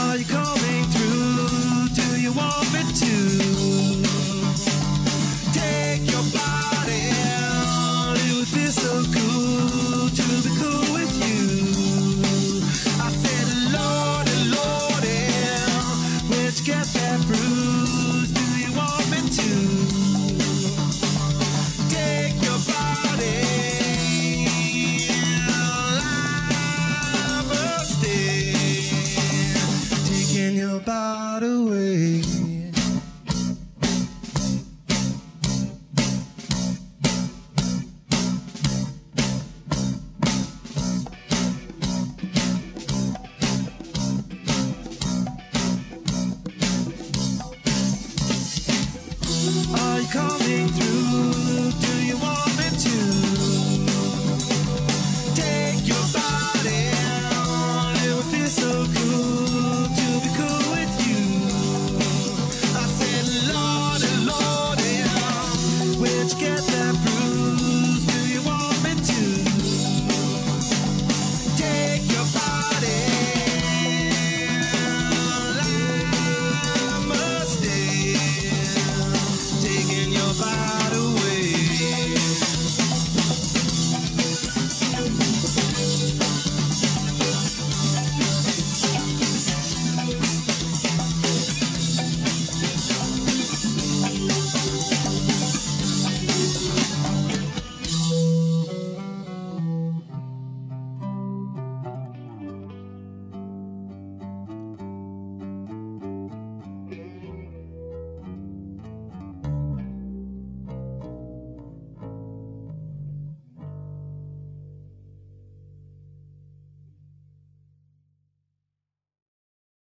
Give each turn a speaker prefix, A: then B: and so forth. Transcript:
A: Are you coming through? Do you want me to take your body? It would feel so cool to be cool with you. I said, Lordy, Lordy, where'd you get that bruise? Do you want me to take your body? I must stay, taking your body away.